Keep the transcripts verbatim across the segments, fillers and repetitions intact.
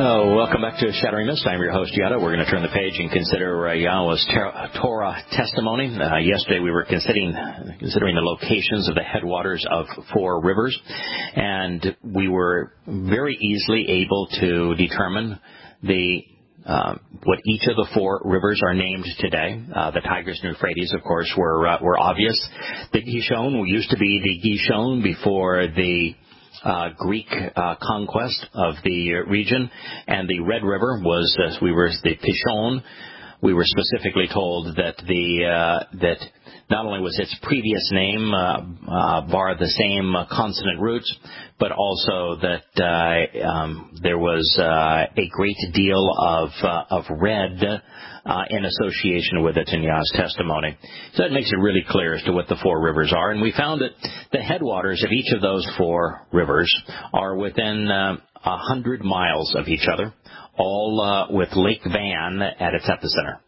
Oh, welcome back to Shattering Mist. I'm your host, Yada. We're going to turn the page and consider uh, Yahweh's ter- Torah testimony. Uh, yesterday we were considering considering the locations of the headwaters of four rivers, and we were very easily able to determine the uh, what each of the four rivers are named today. Uh, the Tigris and Euphrates, of course, were uh, were obvious. The Gishon used to be the Gishon before the Uh, Greek uh, conquest of the region, and the Red River was, as we were, the Pishon. We were specifically told that the uh, that not only was its previous name uh, uh, bar the same uh, consonant roots, but also that uh, um, there was uh, a great deal of uh, of red uh, in association with it in Yah's testimony. So that makes it really clear as to what the four rivers are. And we found that the headwaters of each of those four rivers are within uh, a hundred miles of each other, all uh, with Lake Van at its epicenter.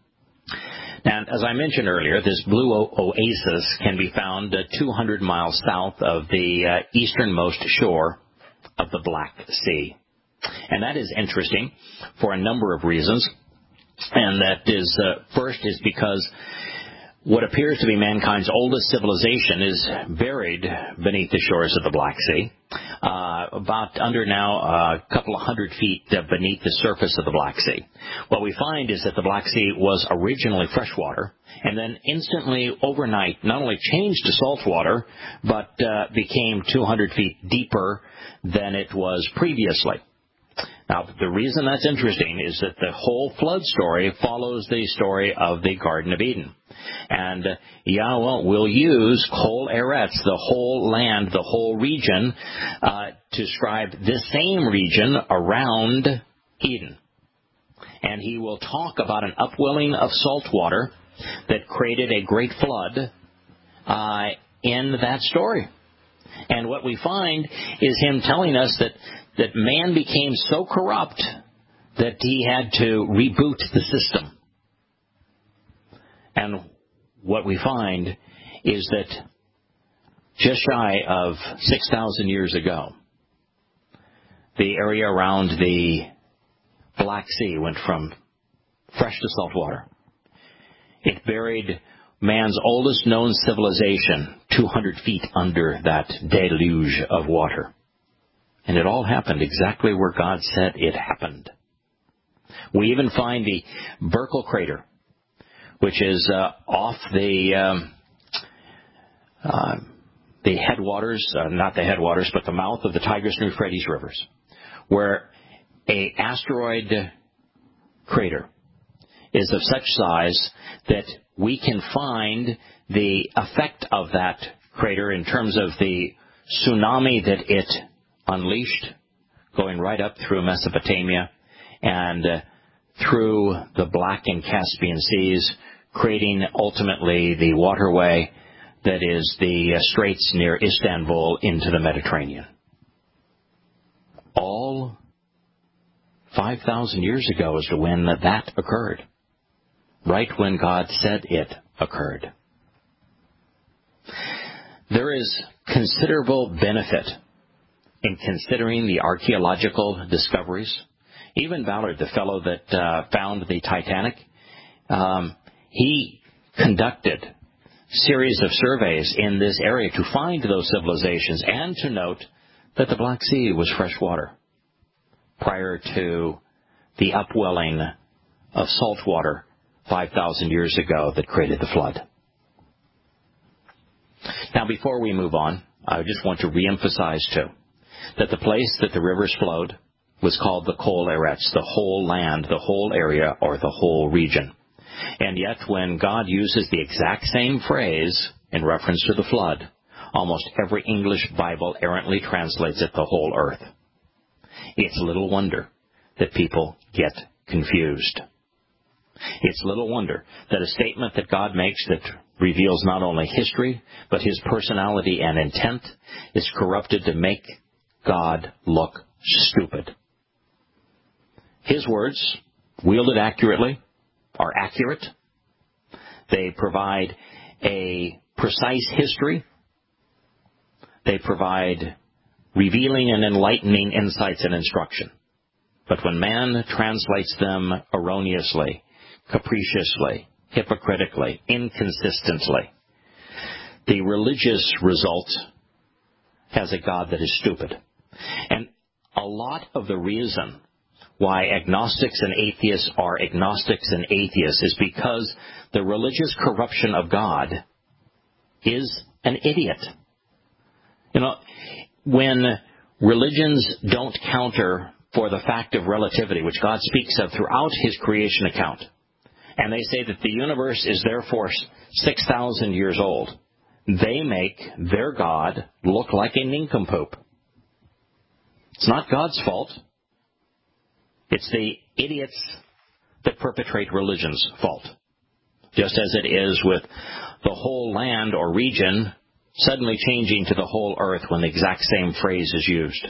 And as I mentioned earlier, this blue o- oasis can be found uh, two hundred miles south of the uh, easternmost shore of the Black Sea. And that is interesting for a number of reasons. And that is, uh, first is because what appears to be mankind's oldest civilization is buried beneath the shores of the Black Sea, uh, about under now a couple of hundred feet uh, beneath the surface of the Black Sea. What we find is that the Black Sea was originally freshwater, and then instantly overnight not only changed to saltwater, but uh, became two hundred feet deeper than it was previously. Now, the reason that's interesting is that the whole flood story follows the story of the Garden of Eden. And uh, Yahweh will use Kol Eretz, the whole land, the whole region, uh, to describe this same region around Eden. And he will talk about an upwelling of salt water that created a great flood uh, in that story. And what we find is him telling us that that man became so corrupt that he had to reboot the system. And what we find is that just shy of six thousand years ago, the area around the Black Sea went from fresh to salt water. It buried man's oldest known civilization two hundred feet under that deluge of water. And it all happened exactly where God said it happened. We even find the Burkle crater, which is uh, off the um, uh, the headwaters, uh, not the headwaters, but the mouth of the Tigris and Euphrates rivers, where a asteroid crater is of such size that we can find the effect of that crater in terms of the tsunami that it unleashed, going right up through Mesopotamia and uh, through the Black and Caspian Seas, creating ultimately the waterway that is the uh, straits near Istanbul into the Mediterranean. All five thousand years ago is when that occurred, right when God said it occurred. There is considerable benefit in considering the archaeological discoveries. Even Ballard, the fellow that uh, found the Titanic, um, he conducted series of surveys in this area to find those civilizations and to note that the Black Sea was fresh water prior to the upwelling of salt water five thousand years ago that created the flood. Now, before we move on, I just want to reemphasize, too, that the place that the rivers flowed was called the Kol Eretz, the whole land, the whole area, or the whole region. And yet, when God uses the exact same phrase in reference to the flood, almost every English Bible errantly translates it the whole earth. It's little wonder that people get confused. It's little wonder that a statement that God makes that reveals not only history, but his personality and intent is corrupted to make God look stupid. His words, wielded accurately, are accurate. They provide a precise history. They provide revealing and enlightening insights and instruction. But when man translates them erroneously, capriciously, hypocritically, inconsistently, the religious result has a God that is stupid. And a lot of the reason why agnostics and atheists are agnostics and atheists is because the religious corruption of God is an idiot. You know, when religions don't counter for the fact of relativity, which God speaks of throughout his creation account, and they say that the universe is therefore six thousand years old, they make their God look like a nincompoop. It's not God's fault. It's the idiots that perpetrate religion's fault. Just as it is with the whole land or region suddenly changing to the whole earth when the exact same phrase is used.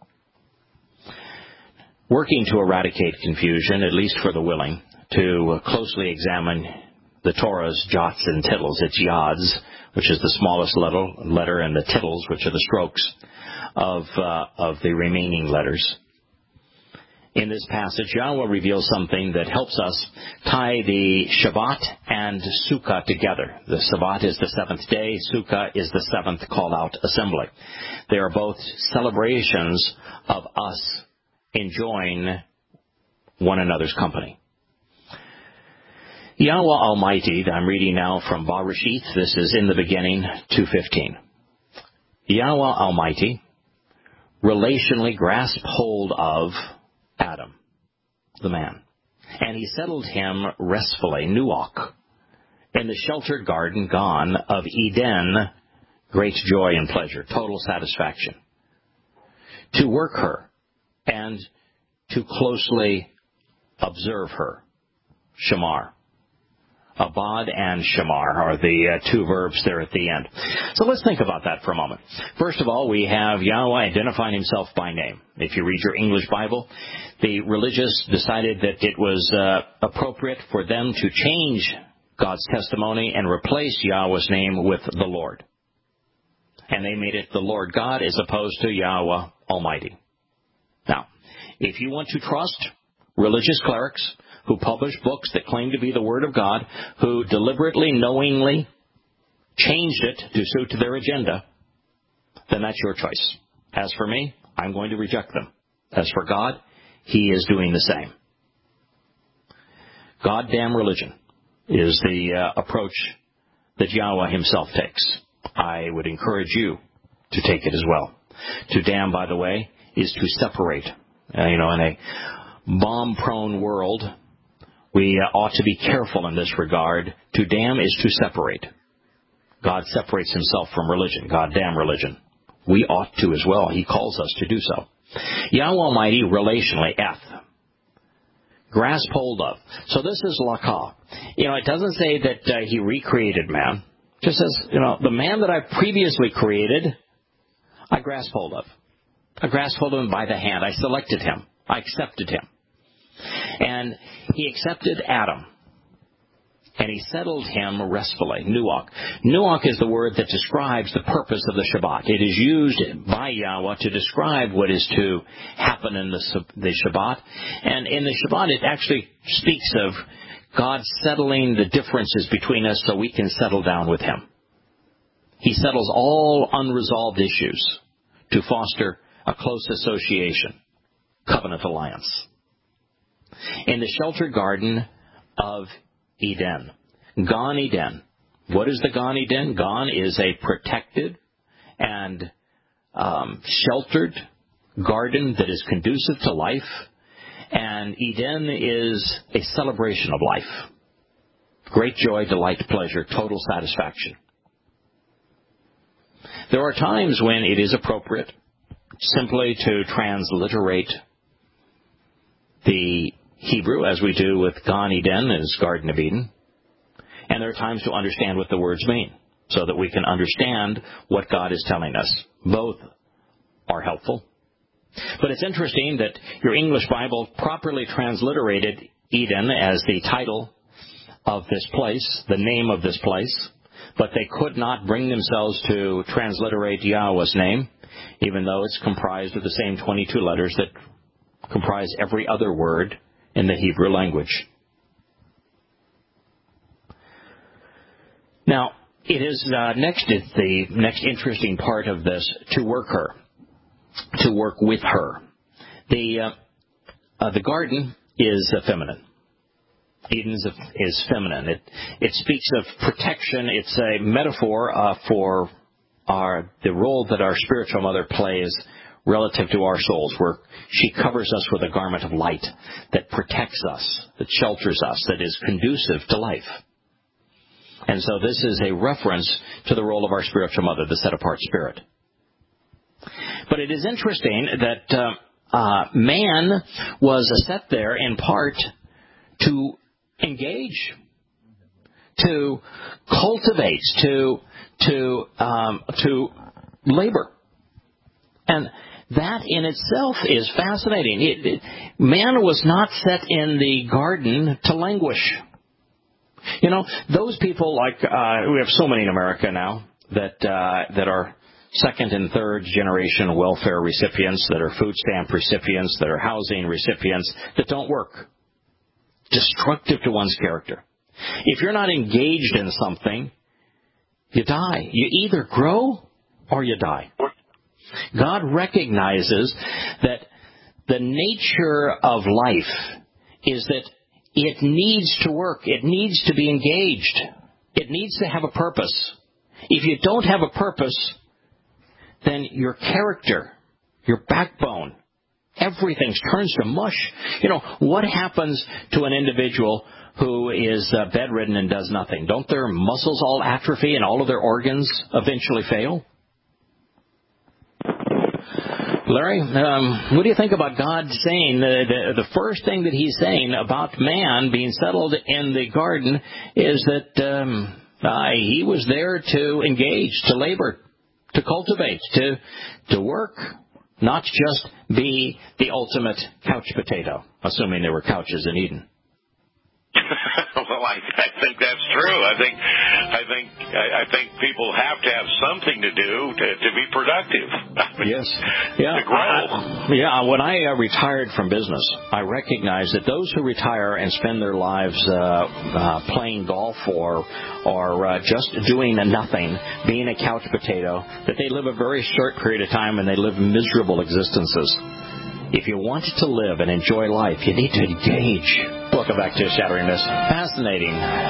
Working to eradicate confusion, at least for the willing, to closely examine the Torah's jots and tittles, its yods, which is the smallest letter, and the tittles, which are the strokes of uh, of the remaining letters. In this passage, Yahweh reveals something that helps us tie the Shabbat and Sukkah together. The Shabbat is the seventh day. Sukkah is the seventh called-out assembly. They are both celebrations of us enjoying one another's company. Yahweh Almighty, I'm reading now from Barashith. This is in the beginning, two fifteen. Yahweh Almighty relationally grasped hold of Adam, the man, and he settled him restfully, nuach, in the sheltered garden gone of Eden, great joy and pleasure, total satisfaction, to work her and to closely observe her, shamar. Abad and shamar are the uh, two verbs there at the end. So let's think about that for a moment. First of all, we have Yahweh identifying himself by name. If you read your English Bible, the religious decided that it was uh, appropriate for them to change God's testimony and replace Yahweh's name with the Lord. And they made it the Lord God as opposed to Yahweh Almighty. Now, if you want to trust religious clerics who publish books that claim to be the Word of God, who deliberately, knowingly changed it to suit their agenda, then that's your choice. As for me, I'm going to reject them. As for God, he is doing the same. Goddamn religion is the uh, approach that Yahweh himself takes. I would encourage you to take it as well. To damn, by the way, is to separate. Uh, you know, in a bomb-prone world, we uh, ought to be careful in this regard. To damn is to separate. God separates himself from religion. God damn religion. We ought to as well. He calls us to do so. Yahweh Almighty, relationally, eth, grasp hold of. So this is lakah. You know, it doesn't say that uh, he recreated man. It just says, you know, the man that I previously created, I grasp hold of. I grasped hold of him by the hand. I selected him. I accepted him. And he accepted Adam. And he settled him restfully. Nuach. Nuach is the word that describes the purpose of the Shabbat. It is used by Yahweh to describe what is to happen in the, the Shabbat. And in the Shabbat, it actually speaks of God settling the differences between us so we can settle down with him. He settles all unresolved issues to foster a close association, covenant alliance. In the sheltered garden of Eden. Gan Eden. What is the Gan Eden? Gan is a protected and um, sheltered garden that is conducive to life. And Eden is a celebration of life. Great joy, delight, pleasure, total satisfaction. There are times when it is appropriate simply to transliterate the Hebrew, as we do with Gan Eden, is Garden of Eden. And there are times to understand what the words mean, so that we can understand what God is telling us. Both are helpful. But it's interesting that your English Bible properly transliterated Eden as the title of this place, the name of this place, but they could not bring themselves to transliterate Yahweh's name, even though it's comprised of the same twenty-two letters that comprise every other word in the Hebrew language. Now, it is uh, next is the next interesting part of this, to work her, to work with her. The uh, uh, the garden is uh, feminine. Eden is, is feminine. It it speaks of protection. It's a metaphor uh, for our the role that our spiritual mother plays relative to our souls, where she covers us with a garment of light that protects us, that shelters us, that is conducive to life. And so this is a reference to the role of our spiritual mother, the set-apart spirit. But it is interesting that uh, uh, man was set there in part to engage, to cultivate, to to um, to labor, and that in itself is fascinating. It, it, man was not set in the garden to languish. You know, those people like uh, we have so many in America now that uh, that are second and third generation welfare recipients, that are food stamp recipients, that are housing recipients, that don't work. Destructive to one's character. If you're not engaged in something, you die. You either grow or you die. God recognizes that the nature of life is that it needs to work. It needs to be engaged. It needs to have a purpose. If you don't have a purpose, then your character, your backbone, everything turns to mush. You know, what happens to an individual who is uh, bedridden and does nothing? Don't their muscles all atrophy and all of their organs eventually fail? Larry, um, what do you think about God saying, the, the, the first thing that he's saying about man being settled in the garden is that um, uh, he was there to engage, to labor, to cultivate, to to work, not just be the ultimate couch potato, assuming there were couches in Eden. Well, I, I think that's true. I think, I think, I, I think people have to have something to do to, to be productive. I mean, yes, yeah, to grow. I, yeah. When I uh, retired from business, I recognized that those who retire and spend their lives uh, uh, playing golf or or uh, just doing nothing, being a couch potato, that they live a very short period of time and they live miserable existences. If you want to live and enjoy life, you need to engage. Welcome back to Shattering Myths. Fascinating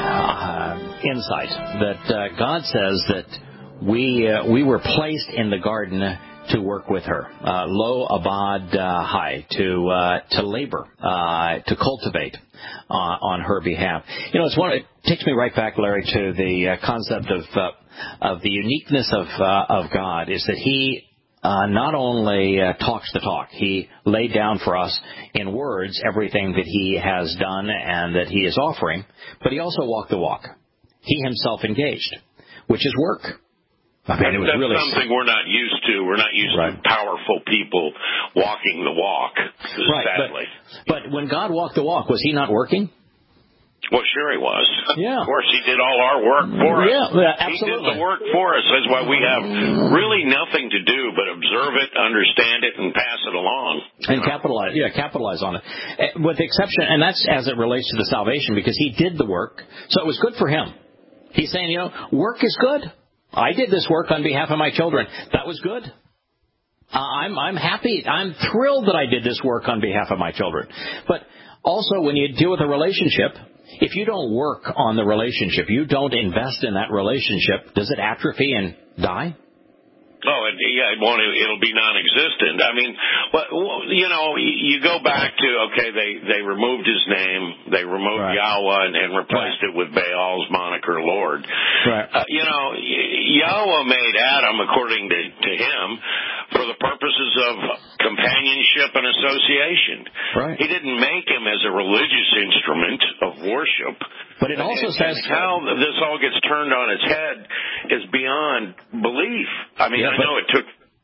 uh, insight that uh, God says that we uh, we were placed in the garden to work with her, uh, lo abad uh, high, to uh, to labor, uh, to cultivate uh, on her behalf. You know, it's one. It takes me right back, Larry, to the uh, concept of uh, of the uniqueness of uh, of God. Is that He Uh, not only uh, talks the talk, he laid down for us in words everything that he has done and that he is offering, but he also walked the walk. He himself engaged, which is work. I mean, it was That's really something we're not used to. We're not used right. to powerful people walking the walk, right, sadly. But, but when God walked the walk, was he not working? Well, sure he was. Yeah. Of course, he did all our work for us. Yeah, absolutely. He did the work for us. That's why we have really nothing to do but observe it, understand it, and pass it along. And know? capitalize, yeah, capitalize on it. With the exception, and that's as it relates to the salvation, because he did the work, so it was good for him. He's saying, you know, work is good. I did this work on behalf of my children. That was good. Uh, I'm, I'm happy. I'm thrilled that I did this work on behalf of my children. But also, when you deal with a relationship, if you don't work on the relationship, you don't invest in that relationship, does it atrophy and die? Oh, it, yeah, it won't. It'll be non-existent. I mean, well, you know, you go back to okay, they they removed his name, they removed right. Yahweh and, and replaced right. it with Baal's moniker, Lord. Right. Uh, you know, Yahweh made Adam, according to to him, for the purposes of companionship and association. Right. He didn't make him as a religious instrument of worship. But it also and, says and how this all gets turned on its head is beyond belief. I mean, yeah, I but, know it took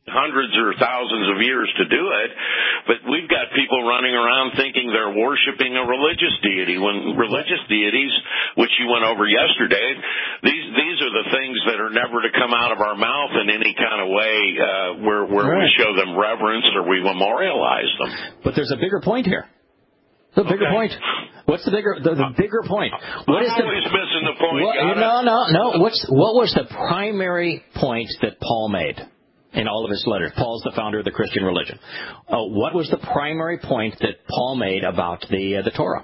hundreds or thousands of years to do it, but we've got people running around thinking they're worshiping a religious deity when religious deities, which you went over yesterday, these these are the things that are never to come out of our mouth in any kind of way uh, where, where right. we show them reverence or we memorialize them. But there's a bigger point here. The bigger okay. point. What's the bigger the, the bigger point? What I'm is always the, missing the point. What, no, no, no. What's what was the primary point that Paul made in all of his letters? Paul's the founder of the Christian religion. Uh, what was the primary point that Paul made about the uh, the Torah?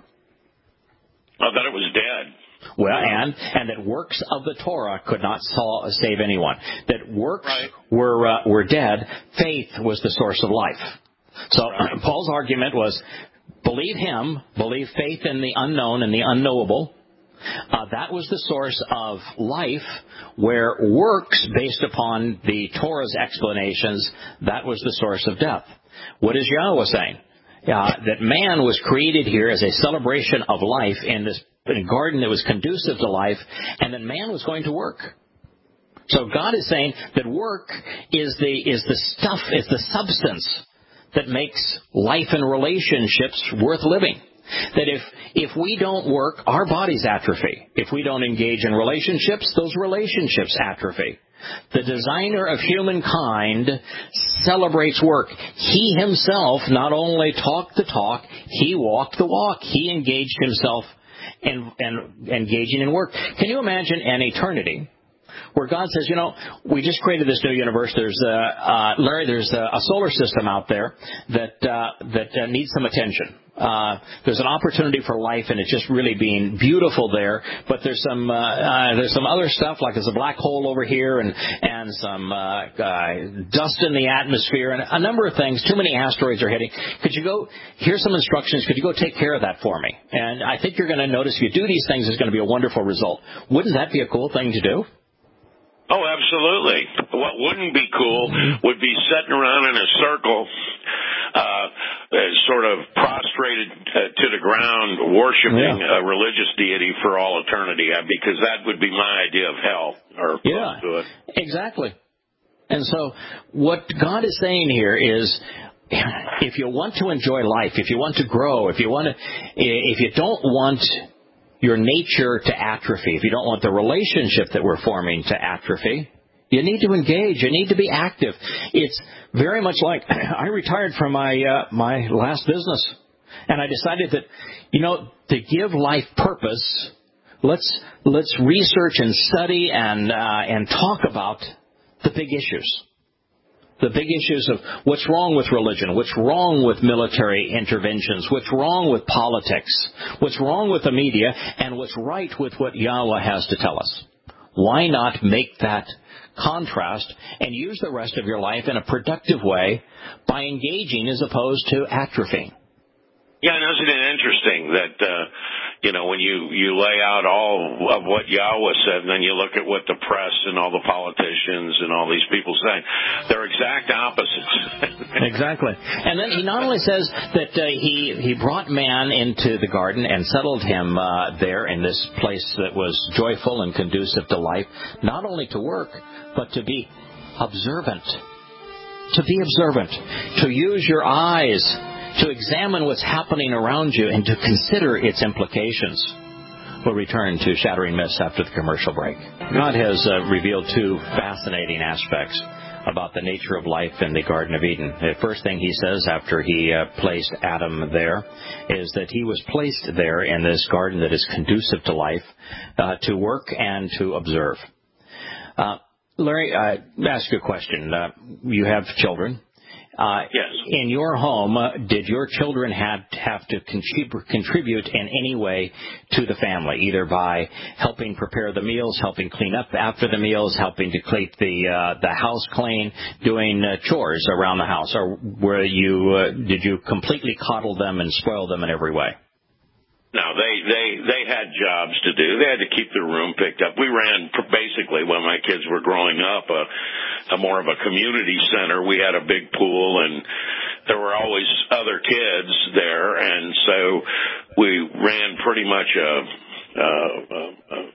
Oh, that it was dead. Well, and and that works of the Torah could not solve, save anyone. That works right. were uh, were dead. Faith was the source of life. So right. Paul's argument was, believe him, believe faith in the unknown and the unknowable. Uh, that was the source of life, where works based upon the Torah's explanations, that was the source of death. What is Yahweh saying? Uh, that man was created here as a celebration of life in this in a garden that was conducive to life, and that man was going to work. So God is saying that work is the is the stuff, is the substance that makes life and relationships worth living. That if if we don't work, our bodies atrophy. If we don't engage in relationships, those relationships atrophy. The designer of humankind celebrates work. He himself not only talked the talk, he walked the walk. He engaged himself in, in engaging in work. Can you imagine an eternity where God says, you know, we just created this new universe. There's, uh, uh, Larry, there's a, a solar system out there that uh, that uh, needs some attention. Uh, there's an opportunity for life, and it's just really being beautiful there. But there's some uh, uh, there's some other stuff, like there's a black hole over here, and and some uh, uh, dust in the atmosphere, and a number of things. Too many asteroids are hitting. Could you go? Here's some instructions. Could you go take care of that for me? And I think you're going to notice if you do these things, there's going to be a wonderful result. Wouldn't that be a cool thing to do? Oh, absolutely. What wouldn't be cool would be sitting around in a circle, uh, sort of prostrated uh, to the ground, worshiping yeah. a religious deity for all eternity, because that would be my idea of hell, or yeah, close to it. Exactly. And so what God is saying here is, if you want to enjoy life, if you want to grow, if you want to, if you don't want your nature to atrophy, if you don't want the relationship that we're forming to atrophy, you need to engage. You need to be active. It's very much like I retired from my uh, my last business, and I decided that, you know, to give life purpose, let's let's research and study and uh, and talk about the big issues. The big issues of what's wrong with religion, what's wrong with military interventions, what's wrong with politics, what's wrong with the media, and what's right with what Yahweh has to tell us. Why not make that contrast and use the rest of your life in a productive way by engaging as opposed to atrophying? Yeah, and isn't it interesting that, uh, you know, when you, you lay out all of what Yahweh said, and then you look at what the press and all the politicians and all these people say, they're exact opposites. Exactly. And then he not only says that uh, he, he brought man into the garden and settled him uh, there in this place that was joyful and conducive to life, not only to work, but to be observant. To be observant. To use your eyes to examine what's happening around you and to consider its implications. We'll return to Shattering Myths after the commercial break. God has uh, revealed two fascinating aspects about the nature of life in the Garden of Eden. The first thing he says after he uh, placed Adam there is that he was placed there in this garden that is conducive to life, uh, to work and to observe. Uh, Larry, uh, ask you a question. Uh, you have children. Uh, yes. In your home, uh, did your children have, have to contrib- contribute in any way to the family, either by helping prepare the meals, helping clean up after the meals, helping to keep the uh, the house clean, doing uh, chores around the house, or were you uh, did you completely coddle them and spoil them in every way? No, they, they, they had jobs to do. They had to keep their room picked up. We ran, basically, when my kids were growing up, a, a more of a community center. We had a big pool, and there were always other kids there, and so we ran pretty much a, a, a,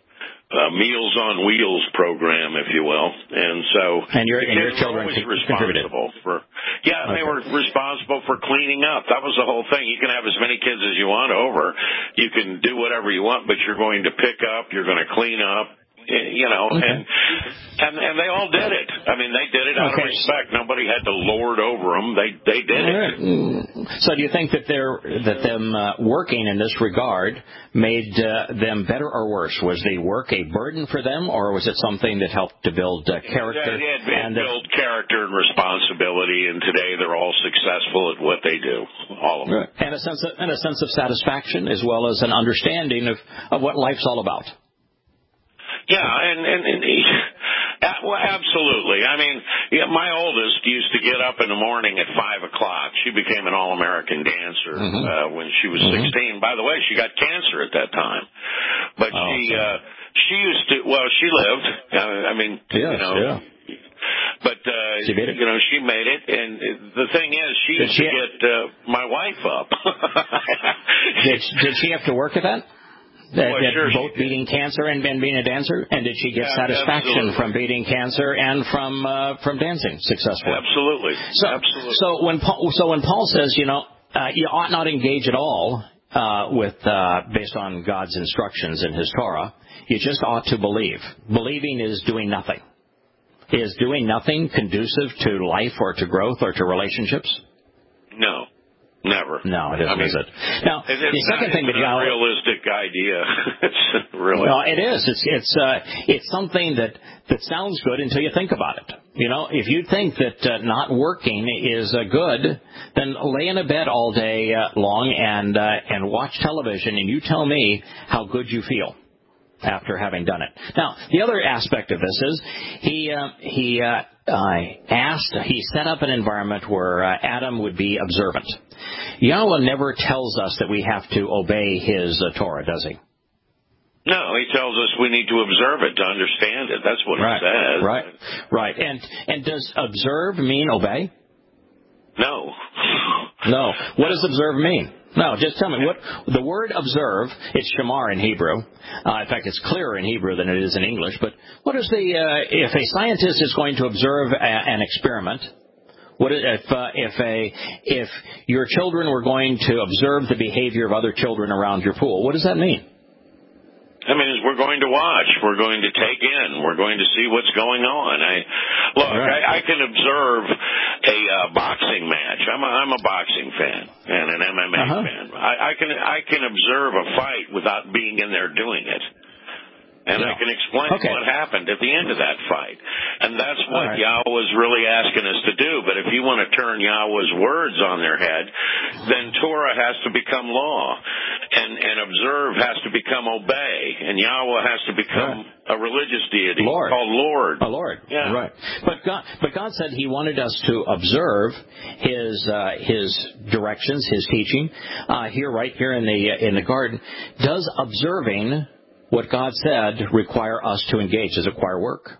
a Meals on Wheels program, if you will, and so and your, the and your kids children were always contributed. responsible for. Yeah, okay. they were responsible for cleaning up. That was the whole thing. You can have as many kids as you want over. You can do whatever you want, but you're going to pick up. You're going to clean up. You know, okay. and, and and they all did it. I mean, they did it out okay. of respect. Nobody had to lord over them. They they did right. it. So, do you think that they're that them uh, working in this regard made uh, them better or worse? Was the work a burden for them, or was it something that helped to build uh, character? Yeah, it, it and build uh, character and responsibility. And today, they're all successful at what they do. All of them, right. and a sense of, and a sense of satisfaction, as well as an understanding of, of what life's all about. Yeah, and, and, and well, absolutely. I mean, yeah, my oldest used to get up in the morning at five o'clock. She became an All-American dancer mm-hmm. uh, when she was mm-hmm. sixteen. By the way, she got cancer at that time, but oh, she okay. uh, she used to. Well, she lived. Uh, I mean, yes, you know. Yeah. But uh, she made it. you know, she made it, and the thing is, she did used she to get uh, my wife up. did, did she have to work at that? That, well, that sure both beating cancer and, and being a dancer, and did she get yeah, satisfaction absolutely. from beating cancer and from uh, from dancing successfully? Absolutely. So, absolutely. So when Paul, so when Paul says, you know, uh, you ought not engage at all uh, with uh, based on God's instructions in His Torah, you just ought to believe. Believing is doing nothing. Is doing nothing conducive to life or to growth or to relationships? No. Never. No, it isn't, I mean, is it? Now, it's the second not, thing that it's a realistic idea. It's really. Well, it is. It's it's uh, it's something that, that sounds good until you think about it. You know, if you think that uh, not working is uh, good, then lay in a bed all day uh, long and uh, and watch television, and you tell me how good you feel after having done it. Now, the other aspect of this is he uh, he uh, uh, asked, he set up an environment where uh, Adam would be observant. Yahweh never tells us that we have to obey His uh, Torah, does He? No, He tells us we need to observe it to understand it. That's what right, He says. Right, right. And and does observe mean obey? No. No. What does observe mean? No, just tell me. What the word observe, it's shamar in Hebrew. Uh, in fact, it's clearer in Hebrew than it is in English. But what is the, uh, if a scientist is going to observe a, an experiment, what if, uh, if a, if your children were going to observe the behavior of other children around your pool, what does that mean? I mean, we're going to watch. We're going to take in. We're going to see what's going on. I look. Right. I, I can observe a uh, boxing match. I'm a, I'm a boxing fan and an M M A uh-huh. fan. I, I can I can observe a fight without being in there doing it. And yeah. I can explain okay. what happened at the end of that fight. And that's what right. Yahweh is really asking us to do. But if you want to turn Yahweh's words on their head, then Torah has to become law. And, and observe has to become obey. And Yahweh has to become right. a religious deity Lord. called Lord. A Lord. Yeah. Right. But God, but God said He wanted us to observe His uh, His directions, His teaching, uh, here, right here in the uh, in the garden. Does observing what God said require us to engage? Does it require work?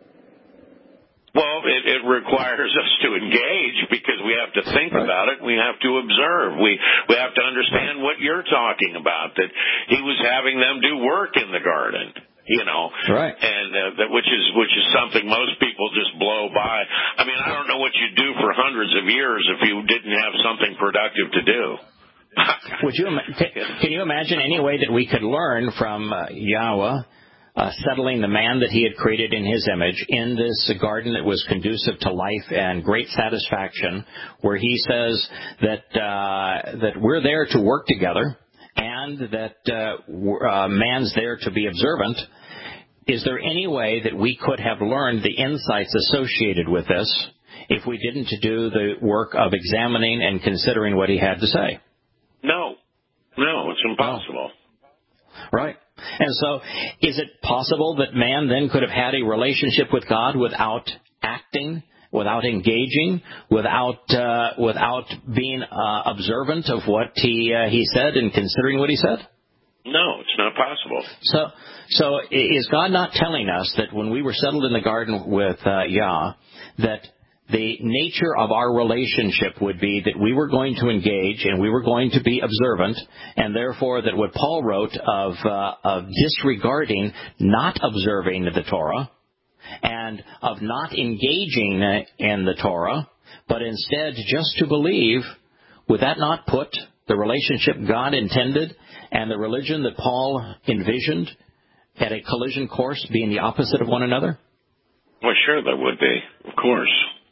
Well, it, it requires us to engage because we have to think right. about it. We have to observe. We we have to understand what you're talking about, that He was having them do work in the garden. You know, right? And uh, that which is which is something most people just blow by. I mean, I don't know what you'd do for hundreds of years if you didn't have something productive to do. Would you? Can you imagine any way that we could learn from uh, Yahweh uh, settling the man that He had created in His image in this garden that was conducive to life and great satisfaction, where He says that uh, that we're there to work together and that uh, uh, man's there to be observant? Is there any way that we could have learned the insights associated with this if we didn't do the work of examining and considering what He had to say? No. No, it's impossible. Right. And so, is it possible that man then could have had a relationship with God without acting, without engaging, without uh, without being uh, observant of what he uh, he said and considering what He said? No, it's not possible. So, so is God not telling us that when we were settled in the garden with uh, Yah, that the nature of our relationship would be that we were going to engage and we were going to be observant, and therefore that what Paul wrote of, uh, of disregarding, not observing the Torah, and of not engaging in the Torah, but instead just to believe, would that not put the relationship God intended and the religion that Paul envisioned at a collision course being the opposite of one another? Well, sure, that would be, of course.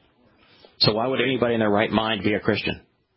So why would anybody in their right mind be a Christian?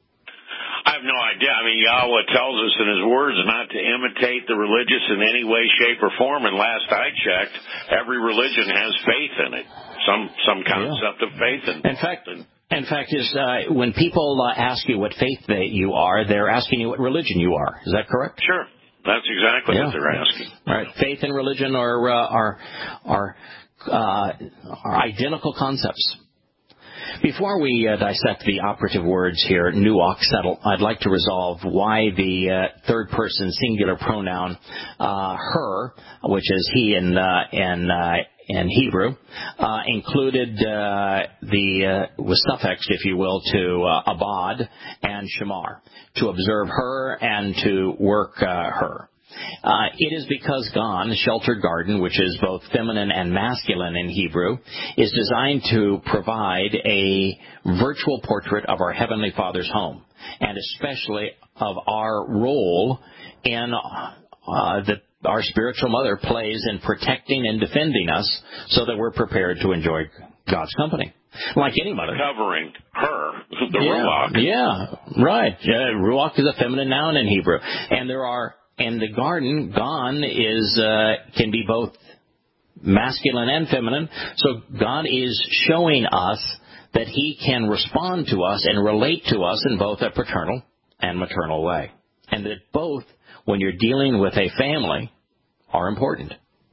I have no idea. I mean, Yahweh tells us in His words not to imitate the religious in any way, shape, or form. And last I checked, every religion has faith in it, some some concept yeah. of faith in it. In fact, in fact, is uh, when people uh, ask you what faith that you are, they're asking you what religion you are. Is that correct? Sure, that's exactly yeah. what they're asking. All right, faith and religion are uh, are are, uh, are identical concepts. Before we uh, dissect the operative words here, nuach, settle, I'd like to resolve why the uh, third-person singular pronoun, uh, her, which is he in uh, in, uh, in Hebrew, uh, included uh, the uh, was suffixed, if you will, to uh, abad and shamar, to observe her and to work uh, her. Uh, it is because Gan, sheltered garden, which is both feminine and masculine in Hebrew, is designed to provide a virtual portrait of our Heavenly Father's home, and especially of our role in uh, that our spiritual mother plays in protecting and defending us so that we're prepared to enjoy God's company. Like any mother. Covering her, the yeah, ruach. Yeah, right. Uh, ruach is a feminine noun in Hebrew. And there are In the garden, Gan is uh, can be both masculine and feminine. So God is showing us that He can respond to us and relate to us in both a paternal and maternal way. And that both, when you're dealing with a family, are important.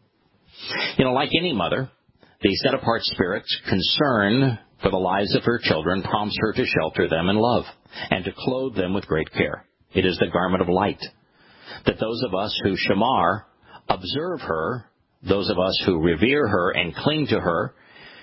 You know, like any mother, the set-apart Spirit's concern for the lives of her children prompts her to shelter them in love and to clothe them with great care. It is the garment of light that those of us who shamar, observe her, those of us who revere her and cling to her,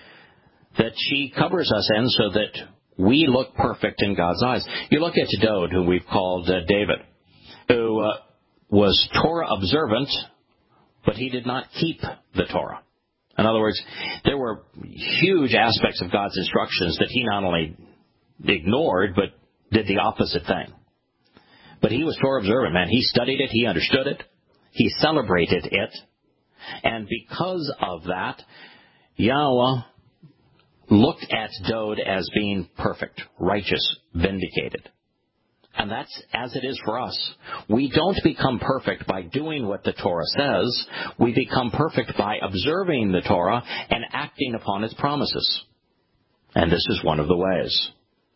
that she covers us in so that we look perfect in God's eyes. You look at Dode, who we've called uh, David, who uh, was Torah observant, but he did not keep the Torah. In other words, there were huge aspects of God's instructions that he not only ignored, but did the opposite thing. But he was Torah observant, man. He studied it. He understood it. He celebrated it. And because of that, Yahweh looked at Dode as being perfect, righteous, vindicated. And that's as it is for us. We don't become perfect by doing what the Torah says. We become perfect by observing the Torah and acting upon its promises. And this is one of the ways.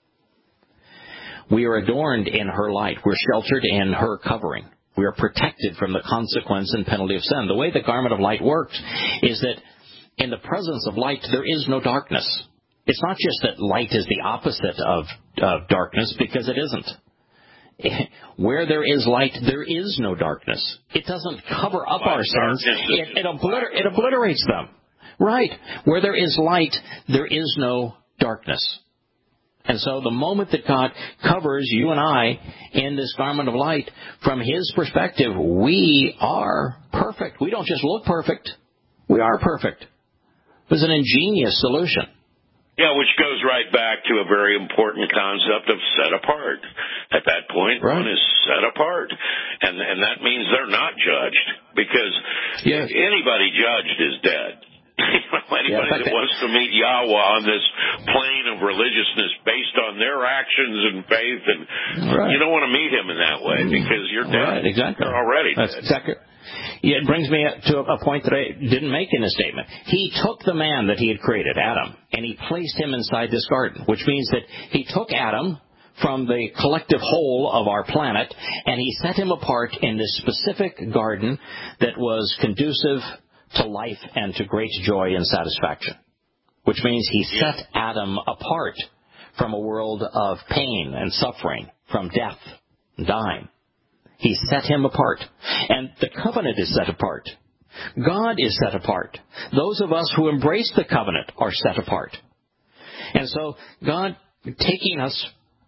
We are adorned in her light. We're sheltered in her covering. We are protected from the consequence and penalty of sin. The way the garment of light works is that in the presence of light, there is no darkness. It's not just that light is the opposite of, of darkness, because it isn't. Where there is light, there is no darkness. It doesn't cover up our sins. It, it, obliter- it obliterates them. Right. Where there is light, there is no darkness. And so the moment that God covers you and I in this garment of light, from His perspective, we are perfect. We don't just look perfect. We are perfect. It was an ingenious solution. Yeah, which goes right back to a very important concept of set apart. At that point, right. One is set apart. And and that means they're not judged, because yes. Anybody judged is dead. Anybody yeah, that, that wants to meet Yahweh on this plane of religiousness based on their actions and faith, and right. You don't want to meet Him in that way, because you're dead. Right, exactly. You're already That's dead. Exactly. Yeah, it brings me to a point that I didn't make in the statement. He took the man that He had created, Adam, and He placed him inside this garden, which means that He took Adam from the collective whole of our planet, and He set him apart in this specific garden that was conducive to life and to great joy and satisfaction, which means He set Adam apart from a world of pain and suffering, from death and dying. He set him apart. And the covenant is set apart. God is set apart. Those of us who embrace the covenant are set apart. And so God taking us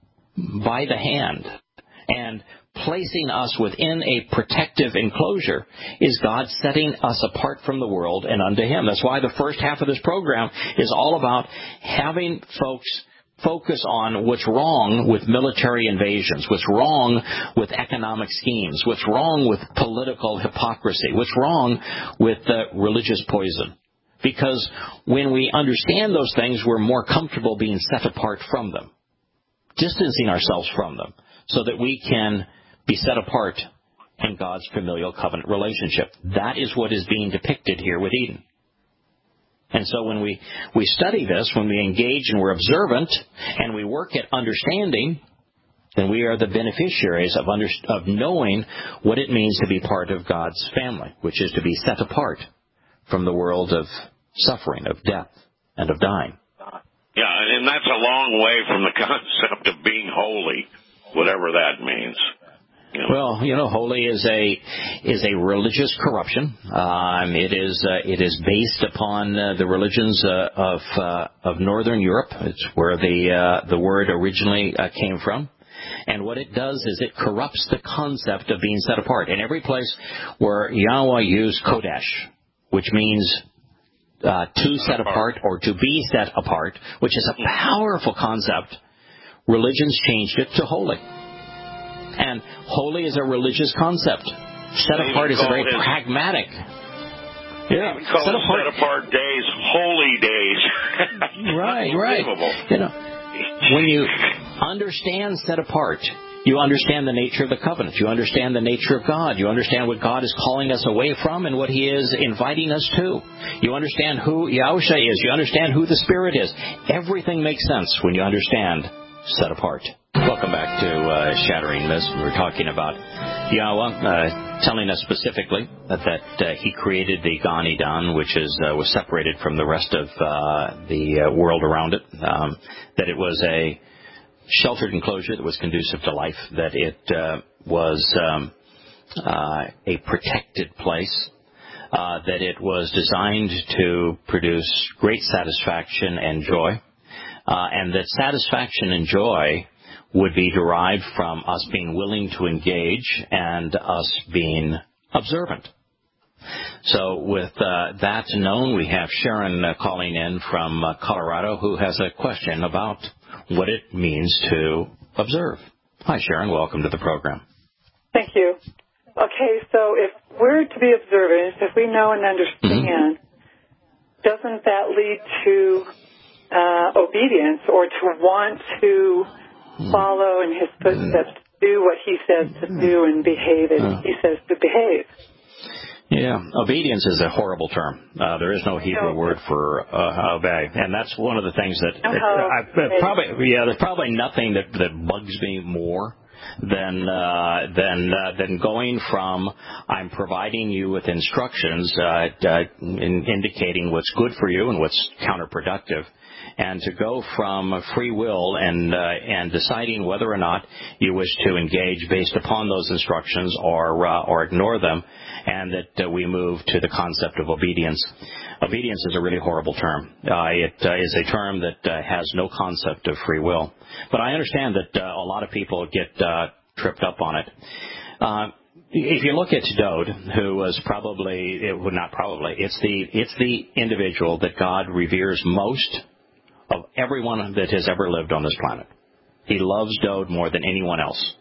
by the hand and placing us within a protective enclosure is God setting us apart from the world and unto Him. That's why the first half of this program is all about having folks focus on what's wrong with military invasions, what's wrong with economic schemes, what's wrong with political hypocrisy, what's wrong with uh, religious poison. Because when we understand those things, we're more comfortable being set apart from them, distancing ourselves from them, so that we can be set apart in God's familial covenant relationship. That is what is being depicted here with Eden. And so when we, we study this, when we engage and we're observant, and we work at understanding, then we are the beneficiaries of, under, of knowing what it means to be part of God's family, which is to be set apart from the world of suffering, of death, and of dying. Yeah, and that's a long way from the concept of being holy, whatever that means. You know. Well, you know, holy is a is a religious corruption. Um, it is uh, it is based upon uh, the religions uh, of uh, of Northern Europe. It's where the uh, the word originally uh, came from. And what it does is it corrupts the concept of being set apart. In every place where Yahweh used Kodesh, which means uh, to set apart or to be set apart, which is a powerful concept, religions changed it to holy. And holy is a religious concept. Set apart is a very pragmatic. Yeah, we call set apart, set apart days holy days. Right, right. You know, when you understand set apart, you understand the nature of the covenant. You understand the nature of God. You understand what God is calling us away from and what He is inviting us to. You understand who Yahusha is. You understand who the Spirit is. Everything makes sense when you understand set apart. Welcome back to uh, Shattering Myths. We're talking about Yahweh uh, telling us specifically that, that uh, He created the Gan Eden, which is uh, was separated from the rest of uh, the uh, world around it, um, that it was a sheltered enclosure that was conducive to life, that it uh, was um, uh, a protected place, uh, that it was designed to produce great satisfaction and joy, uh, and that satisfaction and joy would be derived from us being willing to engage and us being observant. So with uh, that known, we have Sharon uh, calling in from uh, Colorado, who has a question about what it means to observe. Hi, Sharon. Welcome to the program. Thank you. Okay, so if we're to be observant, if we know and understand, mm-hmm. doesn't that lead to uh, obedience or to want to follow in His footsteps, do what He says to do and behave as uh, He says to behave? Yeah, obedience is a horrible term. Uh, there is no Hebrew no. word for uh, obey, and that's one of the things that no, I, I, probably yeah. There's probably nothing that, that bugs me more than uh, than uh, than going from I'm providing you with instructions uh, uh, in indicating what's good for you and what's counterproductive, and to go from free will and uh, and deciding whether or not you wish to engage based upon those instructions or uh, or ignore them, and that uh, we move to the concept of obedience. Obedience is a really horrible term. Uh, it uh, is a term that uh, has no concept of free will. But I understand that uh, a lot of people get uh, tripped up on it. Uh, if you look at Dode, who was probably, it would not probably, it's the it's the individual that God reveres most of everyone that has ever lived on this planet. He loves Dode more than anyone else.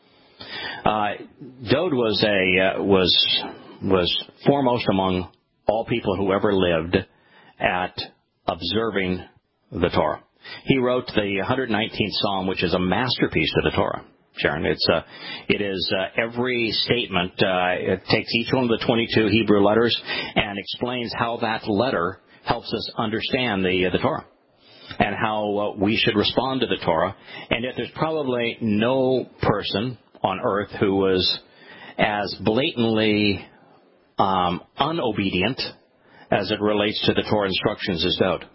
Uh, Dode was a uh, was was foremost among all people who ever lived at observing the Torah. He wrote the one hundred nineteenth Psalm, which is a masterpiece of the Torah. Sharon, it's uh, it is uh, every statement. Uh, it takes each one of the twenty-two Hebrew letters and explains how that letter helps us understand the uh, the Torah and how uh, we should respond to the Torah. And yet, there's probably no person on earth who was as blatantly um, unobedient as it relates to the Torah instructions as Dode.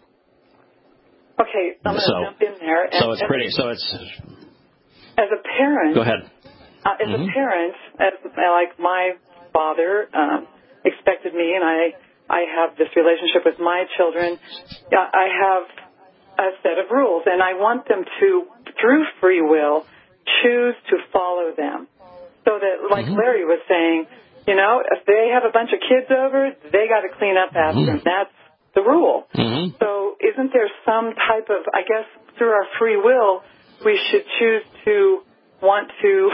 Okay, I'm going to so, jump in there. And, so it's pretty. So it's. As a parent. Go ahead. Uh, as mm-hmm. a parent, as, like my father um, expected me, and I, I have this relationship with my children. I have a set of rules, and I want them to, through free will, choose to follow them. So that, like mm-hmm. Larry was saying, you know, if they have a bunch of kids over, they got to clean up after mm-hmm. them. That's the rule. Mm-hmm. So isn't there some type of, I guess, through our free will, we should choose to want to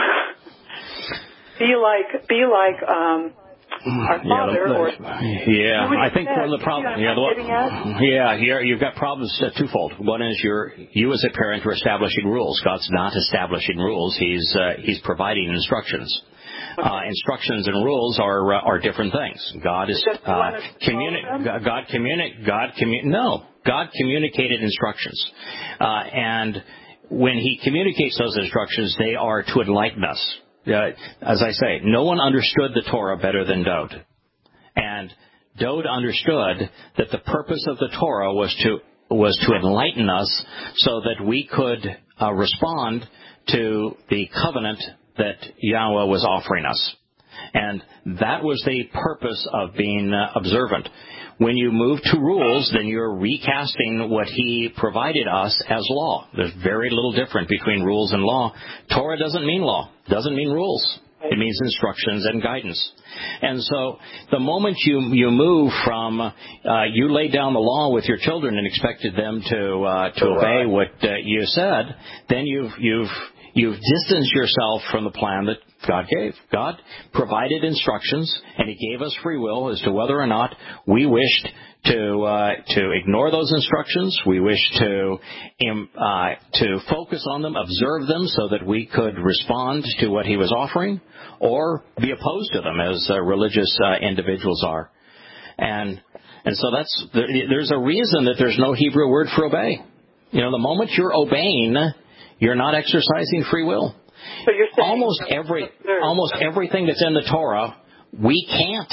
be like, be like, um, our father, yeah, the, or yeah, I think one of the problems. Yeah, the, yeah, you're, you've got problems uh, twofold. One is you're you as a parent are establishing rules. God's not establishing rules. He's uh, he's providing instructions. Okay. Uh, instructions and rules are uh, are different things. God is uh, communi- God communi- God commu- No, God communicated instructions, uh, and when He communicates those instructions, they are to enlighten us. Uh, as I say, no one understood the Torah better than Dode. And Dode understood that the purpose of the Torah was to was to enlighten us so that we could uh, respond to the covenant that Yahweh was offering us. And that was the purpose of being uh, observant. When you move to rules, then you're recasting what He provided us as law. There's very little difference between rules and law. Torah doesn't mean law, doesn't mean rules. It means instructions and guidance. And so the moment you you move from uh, you laid down the law with your children and expected them to uh, to obey what uh, you said, then you've you've You've distanced yourself from the plan that God gave. God provided instructions, and He gave us free will as to whether or not we wished to uh, to ignore those instructions. We wished to um, uh, to focus on them, observe them, so that we could respond to what He was offering, or be opposed to them, as uh, religious uh, individuals are. And and so that's there's a reason that there's no Hebrew word for obey. You know, the moment you're obeying, you're not exercising free will. So you're saying almost every, almost everything that's in the Torah, we can't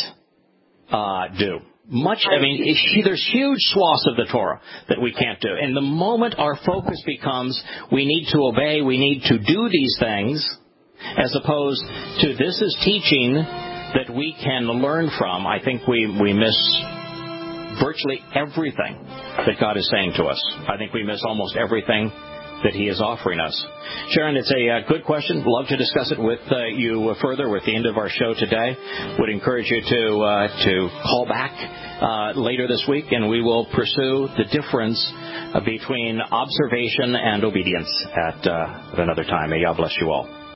uh, do. Much, I mean, it, there's huge swaths of the Torah that we can't do. And the moment our focus becomes, we need to obey, we need to do these things, as opposed to this is teaching that we can learn from, I think we, we miss virtually everything that God is saying to us. I think we miss almost everything that He is offering us. Sharon, it's a uh, good question. Love to discuss it with uh, you further. We're at the end of our show today. Would encourage you to uh, to call back uh, later this week, and we will pursue the difference uh, between observation and obedience at, uh, at another time. May God bless you all.